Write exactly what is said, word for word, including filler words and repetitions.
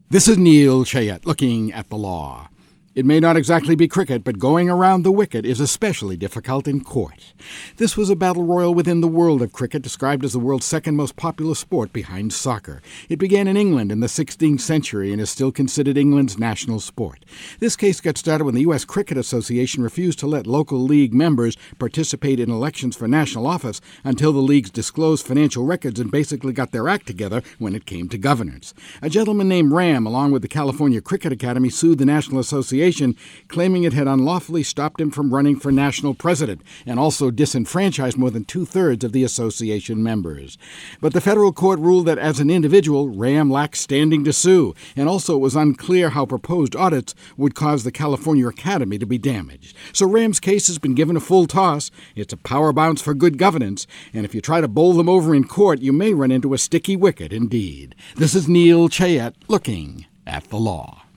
This is Neil Chayette looking at the law. It may not exactly be cricket, but going around the wicket is especially difficult in court. This was a battle royal within the world of cricket, described as the world's second most popular sport behind soccer. It began in England in the sixteenth century and is still considered England's national sport. This case got started when the U S Cricket Association refused to let local league members participate in elections for national office until the leagues disclosed financial records and basically got their act together when it came to governance. A gentleman named Ram, along with the California Cricket Academy, sued the National Association, claiming it had unlawfully stopped him from running for national president and also disenfranchised more than two-thirds of the association members. But the federal court ruled that as an individual, Ram lacked standing to sue, and also it was unclear how proposed audits would cause the California Academy to be damaged. So Ram's case has been given a full toss. It's a power bounce for good governance, and if you try to bowl them over in court, you may run into a sticky wicket indeed. This is Neil Chayette looking at the law.